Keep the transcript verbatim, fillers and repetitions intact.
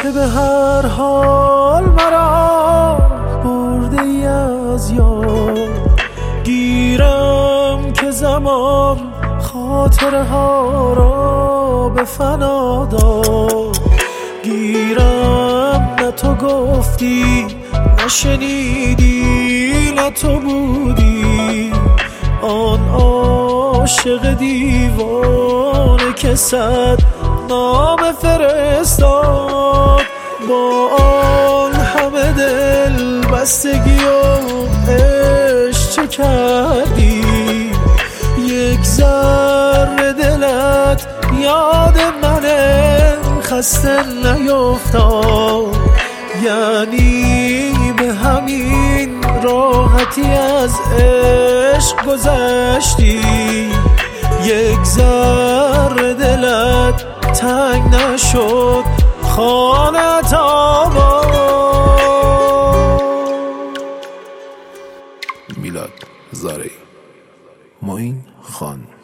که به هر حال مرا برده ای از یاد. گیرم که زمان خاطره ها را به فنا داد. گیرم نه تو گفتی نشنیدی، نه تو بودی آن عاشق دیوانه که صد نامه فرستاد. با آن همه دل بستگی و عشق چه کردی؟ یک ذره دلت یاد منه خسته نیفتاد. یعنی به همین راحتی از عشق گذشتی؟ یک ذره دلت تنگ نشد خانت آباد؟ میلاد زارعی، معین خان.